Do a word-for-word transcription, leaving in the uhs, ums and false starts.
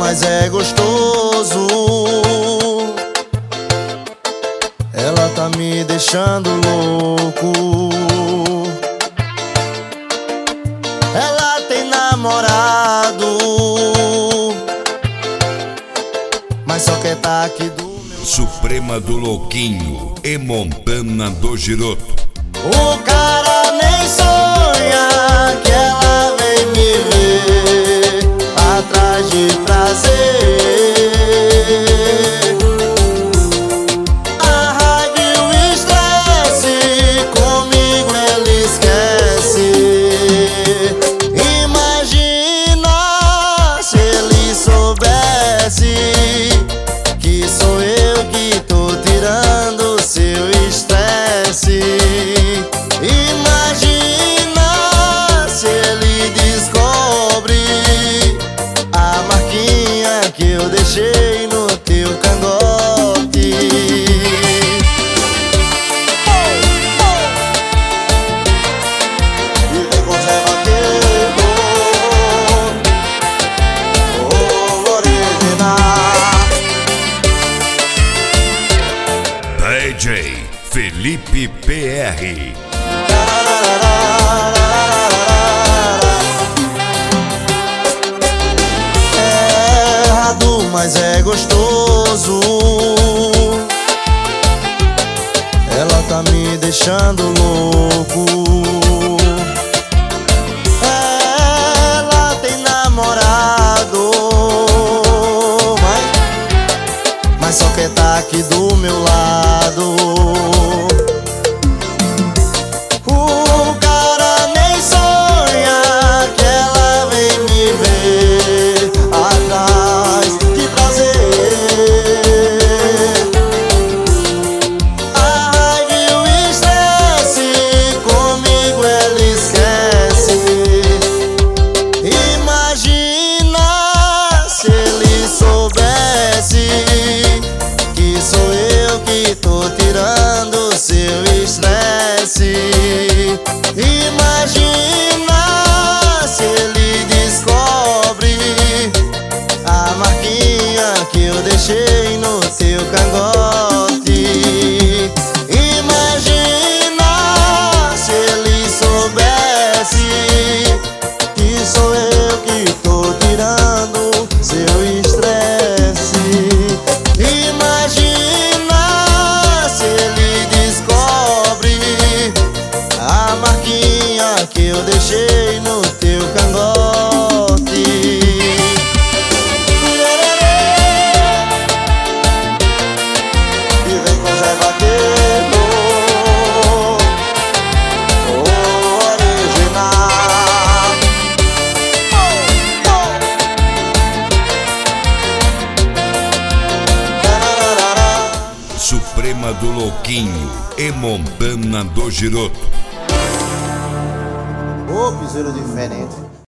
mas é gostoso. Ela tá me deixando louco. Ela tem namorado, mas só quer tá aqui do meu lado. Suprema do Louquinho e Montana do Giroto. O cara nem sonha que ela vem me ver atrás de prazer. A raiva e o estresse comigo ele esquece. Imagina se ele soubesse que sou eu que tô tirando seu estresse. Imagina se ele descobre a marquinha que eu deixei no teu cangote. E vem com Zé Vaqueiro, o original. D J Felipe P R. É errado, mas é gostoso. Ela tá me deixando louco. Ela tem namorado, mas, mas só quer tá aqui do meu lado. O cara nem sonha que ela vem me ver atrás de prazer. A raiva e o estresse comigo ele esquece. Imagina se ele soubesse que sou eu que tô tirando seu estresse. Imagina se ele descobre a marquinha que eu deixei no teu cangote. Imagina se ele soubesse que sou eu que tô tirando seu estresse. Imagina se ele descobre a marquinha que eu deixei no teu cangote. E vem com Zé Vaqueiro, o original. Suprema do Louquinho e Montana do Giroto. Ô, piseiro diferente.